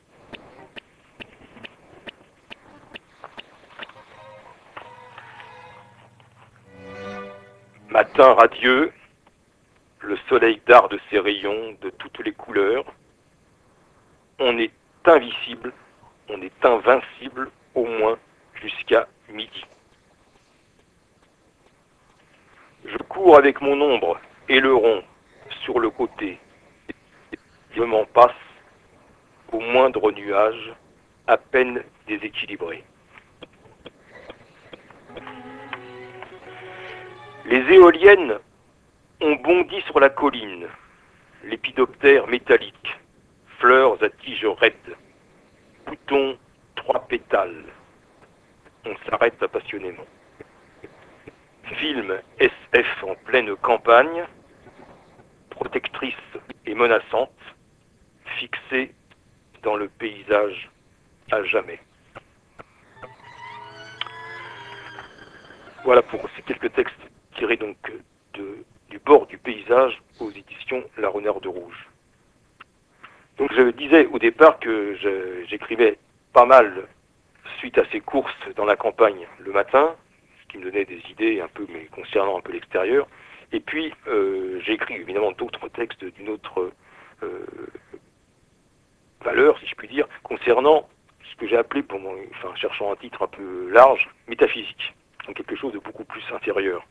Matin radieux, le soleil darde ses rayons de toutes les couleurs. On est invisible, on est invincible, au moins jusqu'à midi. Je cours avec mon ombre, aileron, sur le côté. Je m'en passe au moindre nuage, à peine déséquilibré. Les éoliennes ont bondi sur la colline, lépidoptères métalliques, fleurs à tiges raides, boutons trois pétales. On s'arrête passionnément. Film S F en pleine campagne, protectrice et menaçante, fixée dans le paysage à jamais. Voilà pour ces quelques textes tirés donc de, du bord du paysage aux éditions La Renarde Rouge. Donc je disais au départ que je, j'écrivais pas mal suite à ces courses dans la campagne le matin, ce qui me donnait des idées un peu, mais concernant un peu l'extérieur. Et puis euh, j'ai écrit évidemment d'autres textes d'une autre euh, valeur, si je puis dire, concernant ce que j'ai appelé, pour mon, enfin cherchant un titre un peu large, métaphysique, donc quelque chose de beaucoup plus intérieur.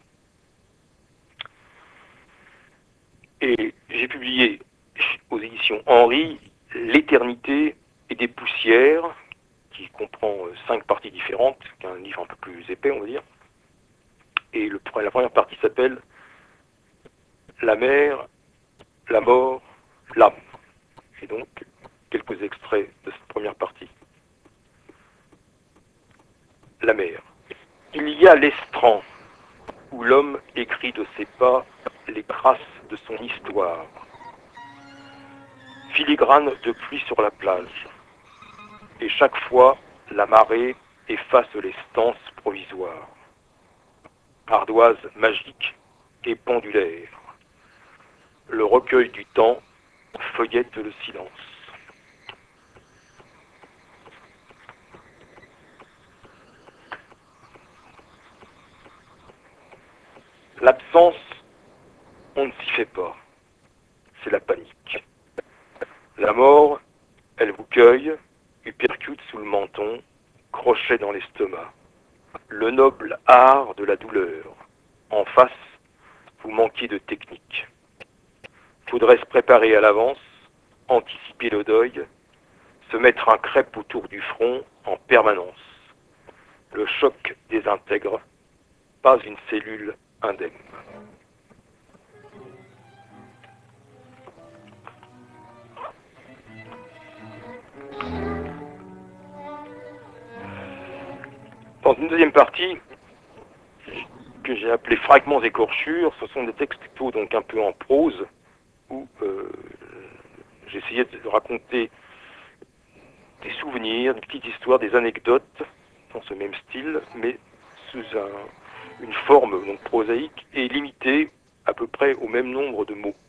Et j'ai publié aux éditions Henry L'éternité et des poussières, qui comprend cinq parties différentes, qui est un livre un peu plus épais, on va dire. Et le, la première partie s'appelle La mer, la mort, l'âme. Et donc, quelques extraits de cette première partie. la mer. Il y a l'estran, où l'homme écrit de ses pas les traces de son histoire. Filigrane de pluie sur la plage. Et chaque fois, la marée efface les stances provisoires. Ardoise magique et pendulaire. Le recueil du temps feuillette le silence. L'absence, on ne s'y fait pas. C'est la panique. La mort, elle vous cueille, uppercut sous le menton, crochet dans l'estomac. Le noble art de la douleur. En face, vous manquez de technique. Faudrait se préparer à l'avance, anticiper le deuil, se mettre un crêpe autour du front en permanence. Le choc désintègre, pas une cellule indemne. Dans une deuxième partie, que j'ai appelée Fragments écorchures, ce sont des textes plutôt donc un peu en prose, où euh, j'essayais de raconter des souvenirs, des petites histoires, des anecdotes, dans ce même style, mais sous un, une forme donc prosaïque et limitée à peu près au même nombre de mots.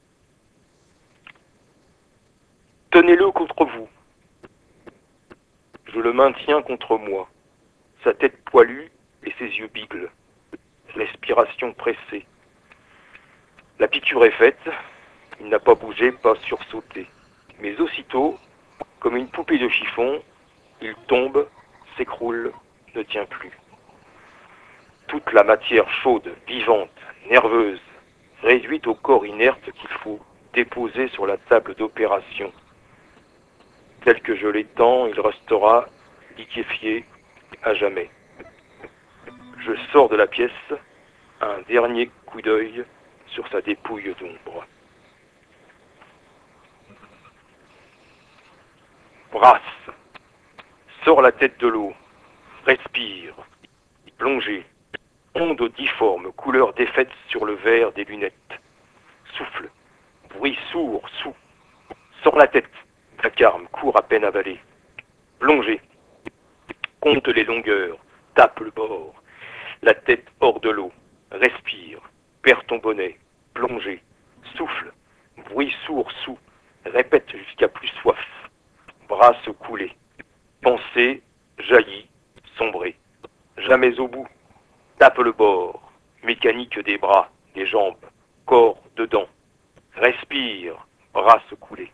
Tenez-le contre vous. Je le maintiens contre moi. Sa tête poilue et ses yeux bigles. Respiration pressée. La piqûre est faite. Il n'a pas bougé, pas sursauté. Mais aussitôt, comme une poupée de chiffon, il tombe, s'écroule, ne tient plus. Toute la matière chaude, vivante, nerveuse, réduite au corps inerte qu'il faut déposer sur la table d'opération. Tel que je l'étends, il restera liquéfié à jamais. Je sors de la pièce, un dernier coup d'œil sur sa dépouille d'ombre. Brasse, sors la tête de l'eau, respire, plongez, onde difforme, couleur défaite sur le verre des lunettes. Souffle, bruit sourd, sous, sors la tête, vacarme, court à peine avalé. Plongez, compte les longueurs, tape le bord, la tête hors de l'eau, respire, perds ton bonnet, plongez, souffle, bruit sourd, sous, répète jusqu'à plus soif, bras se couler, pensée, jaillit, sombrer, jamais au bout, tape le bord, mécanique des bras, des jambes, corps dedans, respire, bras se couler.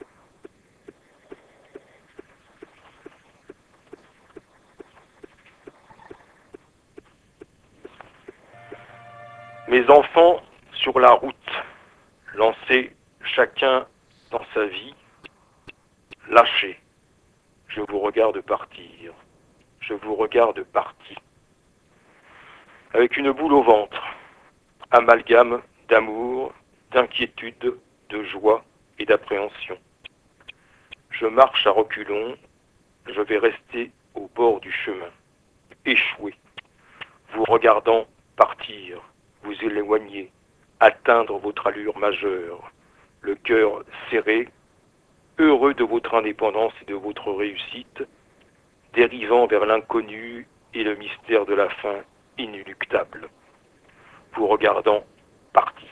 Mes enfants sur la route, lancés chacun dans sa vie, lâchez, je vous regarde partir, je vous regarde parti, avec une boule au ventre, amalgame d'amour, d'inquiétude, de joie et d'appréhension. Je marche à reculons, je vais rester au bord du chemin, échoué, vous regardant partir, vous éloigner, atteindre votre allure majeure, le cœur serré, heureux de votre indépendance et de votre réussite, dérivant vers l'inconnu et le mystère de la fin inéluctable, vous regardant parti.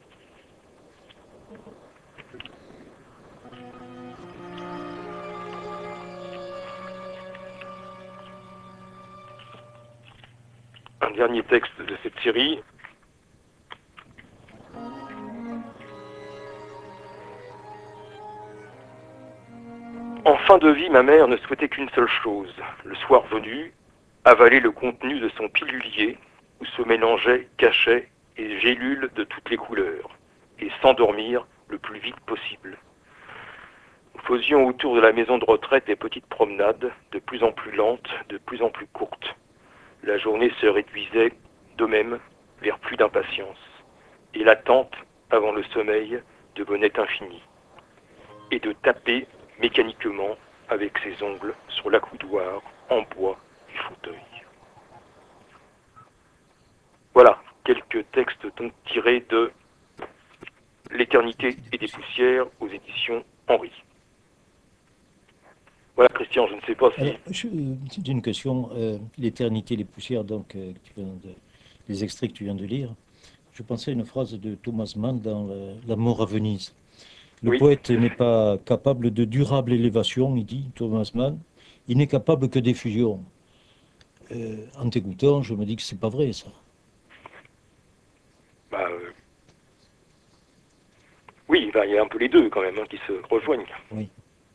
Un dernier texte de cette série. En fin de vie, ma mère ne souhaitait qu'une seule chose, le soir venu, avaler le contenu de son pilulier où se mélangeaient cachets et gélules de toutes les couleurs, et s'endormir le plus vite possible. Nous faisions autour de la maison de retraite des petites promenades, de plus en plus lentes, de plus en plus courtes. La journée se réduisait de même vers plus d'impatience, et l'attente avant le sommeil devenait infinie, et de taper mécaniquement avec ses ongles sur l'accoudoir en bois du fauteuil. donc tiré de L'éternité et des poussières aux éditions Henri. Voilà, Christian, je ne sais pas si... Alors, je- c'est une question. euh, L'éternité, les poussières, donc, euh, que tu viens de- les extraits que tu viens de lire. Je pensais à une phrase de Thomas Mann dans le- La mort à Venise. Le Oui, poète n'est pas capable de durable élévation, il dit, Thomas Mann. Il n'est capable que d'effusion. Euh, en t'écoutant, je me dis que c'est pas vrai, ça. bah, euh, oui, bah, il y a un peu les deux quand même hein, qui se rejoignent. Oui.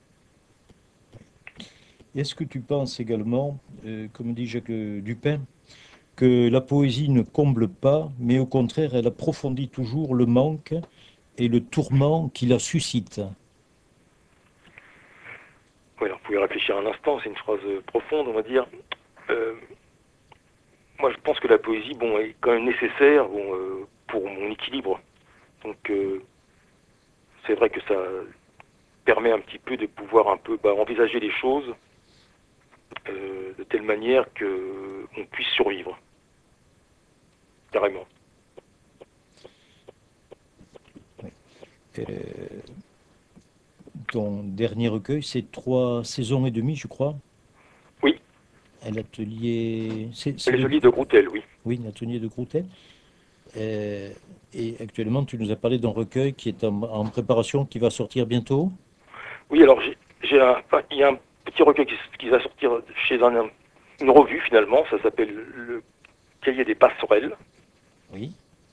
Est-ce que tu penses également, euh, comme dit Jacques Dupin, que la poésie ne comble pas, mais au contraire, elle approfondit toujours le manque et le tourment qui la suscite? Oui, alors, vous pouvez réfléchir un instant, c'est une phrase euh, profonde, on va dire. Euh, moi, je pense que la poésie, bon, est quand même nécessaire bon, euh, pour mon équilibre. Donc, euh, c'est vrai que ça permet un petit peu de pouvoir un peu bah, envisager les choses euh, de telle manière que on puisse survivre, carrément. Oui. Euh, Ton dernier recueil, c'est trois saisons et demie, je crois. Oui, Un atelier, c'est c'est les le, olives de Groutel, oui. oui, l'atelier de Groutel. Euh, et actuellement, tu nous as parlé d'un recueil qui est en, en préparation, qui va sortir bientôt. Oui, alors j'ai, j'ai un, enfin, il y a un petit recueil qui, qui va sortir chez un, une revue finalement, ça s'appelle le Cahier des passerelles, Oui,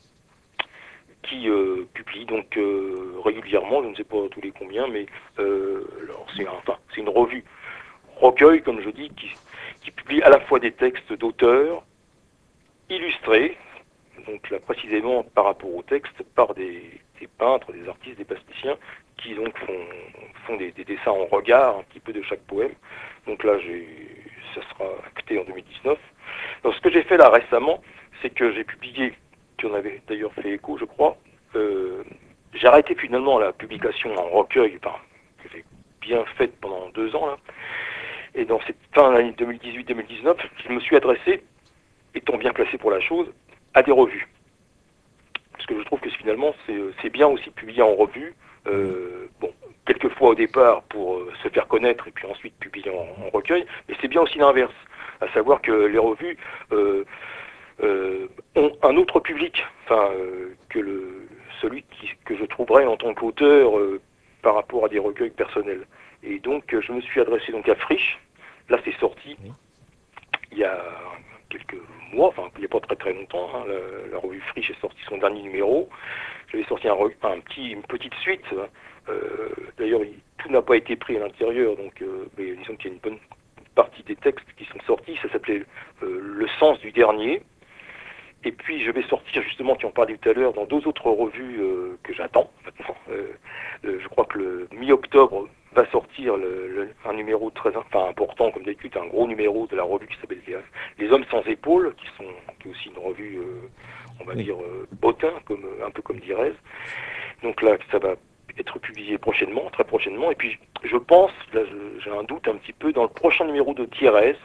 qui euh, publie donc euh, régulièrement, je ne sais pas tous les combien, mais euh, alors c'est un- enfin c'est une revue recueil, comme je dis, qui, qui publie à la fois des textes d'auteurs illustrés, donc là précisément par rapport au texte, par des, des peintres, des artistes, des plasticiens, qui donc font, font des, des dessins en regard un petit peu de chaque poème. Donc là, j'ai, ça sera acté en deux mille dix-neuf. Donc ce que j'ai fait là récemment, c'est que j'ai publié, tu en avais d'ailleurs fait écho, je crois, euh, j'ai arrêté finalement la publication en recueil, enfin, que j'ai bien faite pendant deux ans là, et dans cette fin d'année deux mille dix-huit deux mille dix-neuf, je me suis adressé, étant bien placé pour la chose, à des revues. Parce que je trouve que finalement, c'est, c'est bien aussi de publier en revue. oui, Euh, bon, quelquefois au départ pour euh, se faire connaître et puis ensuite publier en, en recueil, mais c'est bien aussi l'inverse. À savoir que les revues euh, euh, ont un autre public, enfin, euh, que le, celui qui, que je trouverais en tant qu'auteur euh, par rapport à des recueils personnels. Et donc, euh, je me suis adressé donc à Frisch. Là, c'est sorti oui. il y a quelques mois, enfin il n'y a pas très très longtemps, hein, la, la revue Frisch est sorti son dernier numéro. J'avais sorti un, un petit, une petite suite. Euh, D'ailleurs, il, tout n'a pas été pris à l'intérieur, donc euh, mais disons qu'il y a une bonne partie des textes qui sont sortis. Ça s'appelait euh, Le sens du dernier. Et puis je vais sortir justement, qui en parlait tout à l'heure, dans deux autres revues euh, que j'attends maintenant. Euh, euh, je crois que le mi-octobre va sortir le, le, un numéro très enfin, important, comme d'habitude, un gros numéro de la revue qui s'appelle Les, Les Hommes sans épaules, qui, sont, qui est aussi une revue, euh, on va Oui. dire, euh, bottin, comme, un peu comme Direz. Donc là, ça va être publié prochainement, très prochainement. Et puis je pense, là j'ai un doute un petit peu, dans le prochain numéro de Thierrez,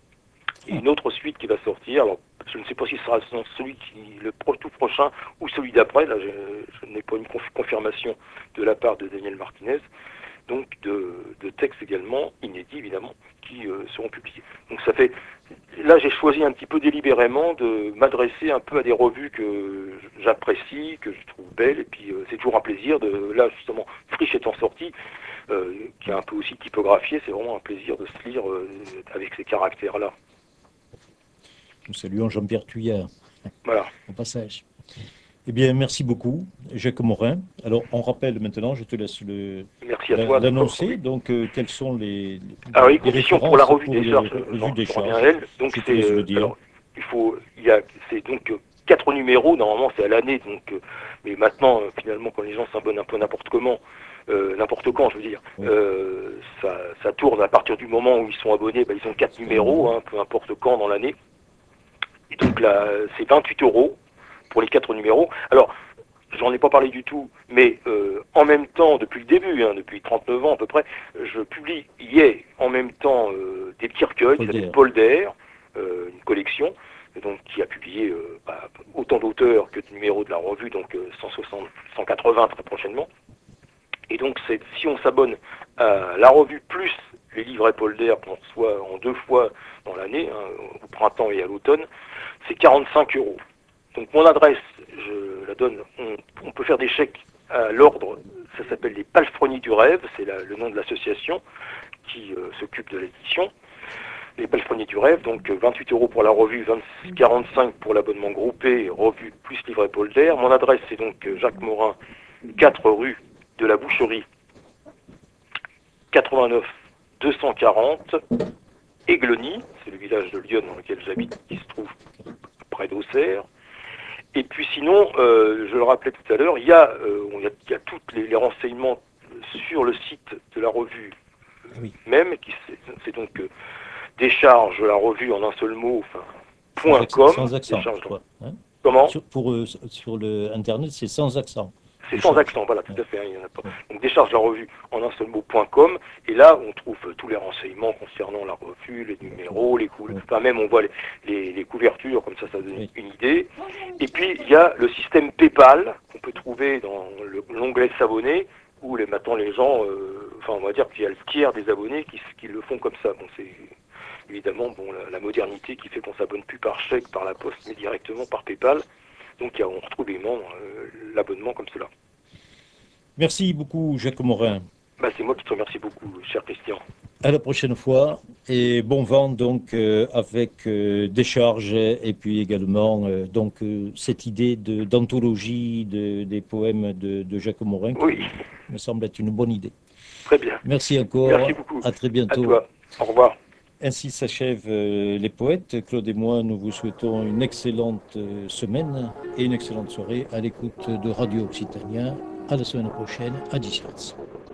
et Ah, une autre suite qui va sortir. Alors, je ne sais pas si ce sera celui qui, le tout prochain ou celui d'après. Là, je, je n'ai pas une conf confirmation de la part de Daniel Martinez. Donc, de, de textes également, inédits évidemment, qui euh, seront publiés. Donc, ça fait. Là, j'ai choisi un petit peu délibérément de m'adresser un peu à des revues que j'apprécie, que je trouve belles. Et puis, euh, c'est toujours un plaisir de. Là, justement, Frisch étant sorti, euh, qui est un peu aussi typographié, c'est vraiment un plaisir de se lire euh, avec ces caractères-là. nous saluons Jean-Pierre Thuillard Voilà. au passage. Eh bien, merci beaucoup, Jacques Morin. Alors, on rappelle maintenant, je te laisse le, Merci à la- toi, d'accord. l'annoncer. Oui. Donc, euh, quelles sont les, Alors les, les les conditions pour la références revue pour des les charges, revues j'en, des j'en reviens à charges? elle. Donc Je te c'est laisse le euh, dire. alors il faut il y a c'est donc euh, quatre numéros normalement c'est à l'année donc euh, mais maintenant euh, finalement quand les gens s'abonnent un peu n'importe comment euh, n'importe quand je veux dire Oui, euh, ça, ça tourne à partir du moment où ils sont abonnés, bah, ils ont quatre c'est pas mal. numéros hein, peu importe quand dans l'année et donc là c'est vingt-huit euros pour les quatre numéros. Alors j'en ai pas parlé du tout, mais euh, en même temps, depuis le début, hein, depuis trente-neuf ans à peu près, je publiais en même temps euh, des petits recueils qui Paul s'appellent Der. Paul d'air, euh, une collection, donc qui a publié euh, bah, autant d'auteurs que de numéros de la revue, donc euh, cent soixante, cent quatre-vingts très prochainement. Et donc c'est, si on s'abonne à la revue plus les livrets Polder qu'on reçoit en deux fois dans l'année, hein, au printemps et à l'automne, c'est quarante-cinq euros. Donc mon adresse, je la donne, on, on peut faire des chèques à l'ordre, ça s'appelle les Palefrenies du Rêve, c'est la, le nom de l'association qui euh, s'occupe de l'édition. Les Palefrenies du Rêve, donc euh, vingt-huit euros pour la revue, quarante-cinq pour l'abonnement groupé, revue plus livret Polder. Mon adresse c'est donc euh, Jacques Morin, quatre rue de la Boucherie, quatre-vingt-neuf deux cent quarante, Aigleny, c'est le village de Lyon dans lequel j'habite, qui se trouve près d'Auxerre. Et puis sinon, euh, je le rappelais tout à l'heure, il y a, euh, il y a, il y a tous les, les renseignements sur le site de la revue Oui. même, qui c'est, c'est donc euh, décharge la revue en un seul mot, enfin, Sans, point accent, com. sans accent, Décharge, je crois, hein. comment Sur, pour, euh, sur le Internet, c'est sans accent. C'est sans Décharge. accent, voilà, tout Ouais. à fait, hein, il y en a pas. Ouais. Donc décharge la revue en un seul mot point com, et là on trouve euh, tous les renseignements concernant la revue, les numéros, les couvertures, Ouais. enfin même on voit les, les, les couvertures, comme ça ça donne Oui. une idée. Et puis il y a le système PayPal qu'on peut trouver dans le- l'onglet s'abonner, où les, maintenant les gens, euh, enfin on va dire qu'il y a le tiers des abonnés qui, qui le font comme ça. Bon, c'est évidemment bon, la, la modernité qui fait qu'on s'abonne plus par chèque, par la poste, mais directement par PayPal. Donc il y a, on retrouve également euh, l'abonnement comme cela. Merci beaucoup, Jacques Morin. Bah, c'est moi qui te remercie beaucoup, cher Christian. À la prochaine fois et bon vent donc euh, avec euh, Décharge et puis également euh, donc euh, cette idée de d'anthologie de, des poèmes de, de Jacques Morin qui Oui, me semble être une bonne idée. très bien. Merci Merci encore, beaucoup. à très À bientôt. toi. Au revoir. Ainsi s'achèvent euh, les poètes. Claude et moi, nous vous souhaitons une excellente euh, semaine et une excellente soirée à l'écoute de Radio Occitanien. À la semaine prochaine à dix heures.